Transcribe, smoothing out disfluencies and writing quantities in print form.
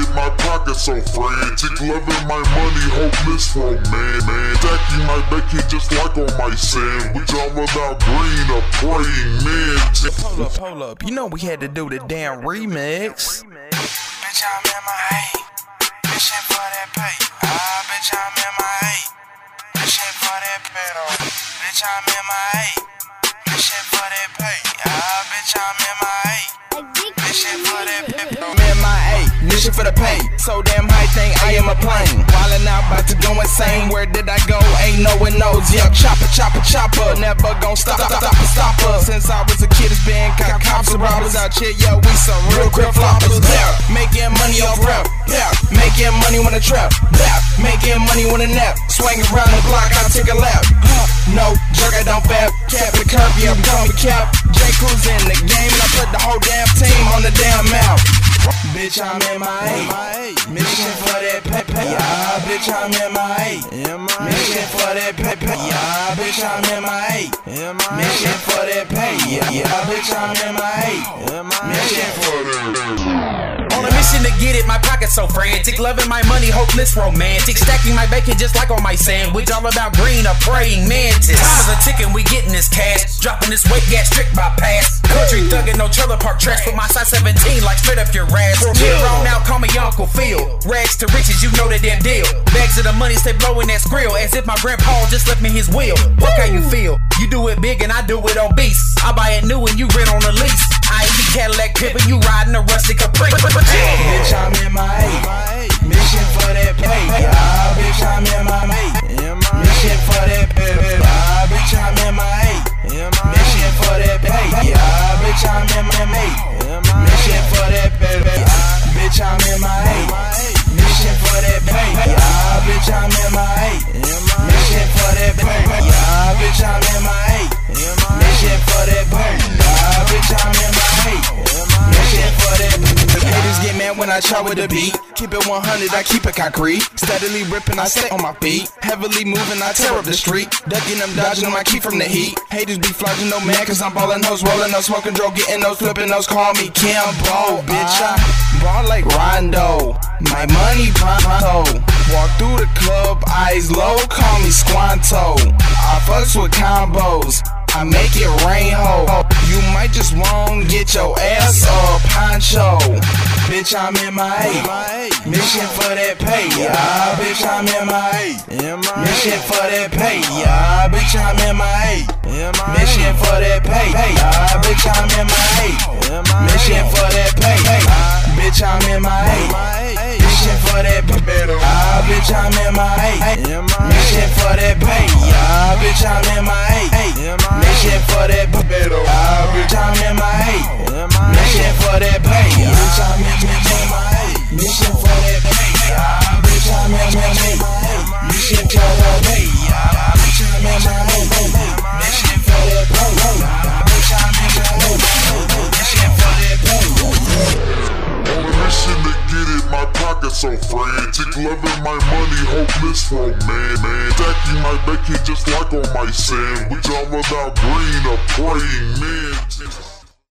it, my pockets so frantic. Loving my money, hopeless romance. Stacking my bacon just like on my sandwich. All about green, a praying man. Hold up, you know we had to do the damn remix. Bitch, I'm in my A. Bitch, for that pay. Bitch, I'm in my A. Bitch, for that pay. Bitch, I'm in my A. Bitch, for that pay. Bitch, I'm in my A. Bitch, for that pay. I'm in my A, mission for the pay. So damn high thing, I am a plane. Wildin' out, about to go insane. Where did I go? Ain't no one knows. Yeah, chopper, never gon' stop. Since I was a kid, it's been cops and robbers out here. Yeah, we some real crib floppers. Making money off rap. Making money when I trap. Making money when I nap. Swing around the block, I take a lap. No jerk, I don't fab. Cap the curb, yeah, I'm coming cap. J. Cruz in the game, and I put the whole damn team on the damn map. Bitch, I'm in my A. Mission for that pay. Yeah, bitch, I'm in my A. Mission for that pay. Yeah, bitch, I'm in my A. Mission for that pay. Yeah, bitch, I'm in my A. Mission for that. On a mission to get it, my pockets so frantic. Loving my money, hopeless romantic. Stacking my bacon just like on my sandwich. All about green, a praying mantis. Time is a ticking, we getting this cash. Dropping this weight, gas, strict by pass. Country thuggin', no trailer park trash. Put my size 17 like straight up your ass. Here on out, call me Uncle Phil. Rags to riches, you know the damn deal. Bags of the money stay blowing that skrill. As if my grandpa just left me his will. Fuck how you feel. You do it big and I do it on beast. I buy it new and you rent on a lease. I ain't the Cadillac pimpin', you riding a rustic Capri. Bitch, I'm in my A. Mission for that pay. Bitch, I'm in my A. Mission for that pay. Bitch, I'm in my A. Mission for that pay. Bitch, I'm in my A. Mission for that pay. Bitch, I'm in my A. Mission for that pay. Bitch, I'm in my A. Mission for that pay. Bitch, I'm in my A. Mission for that pay. Bitch, I'm in my A. Mission for that pay. Haters get mad when I try with the beat. Keep it 100, I keep it concrete. Steadily ripping, I stay on my feet. Heavily moving, I tear up the street. Ducking them, dodging them, I keep from the heat. Haters be flogging no man, cause I'm ballin' those, rolling those, smoking dope, getting those, flipping those. Call me Kimbo, bitch, I ball like Rondo. My money pronto. Walk through the club, eyes low, call me Squanto. I fucks with combos, I make it rain, ho. You might just won't get your ass up, Poncho. Bitch, I'm in my A. Mission for that pay. Bitch, I'm in my A. Mission for that pay. Bitch, I'm in my A. Mission for that pay. Bitch, I'm in my A. Mission for that pay. Bitch, I'm in my A. Mission for that pay. Bitch, I'm in my A. Mission for that pay. Bitch, I'm in my A. Mission for that pay. Bitch, I'm in my A. Mission for that pay. Bitch, I'm in my A. Mission for that pay. Bitch, I'm in my A. Mission for that pay. Bitch, I'm in my A. Mission for that pay. Bitch, I'm in my A. Mission for that pay. On a mission to get it, my pockets so frantic. Loving my money, hopeless romance. Stacking my bacon just like on my sandwich. All about green, a praying man.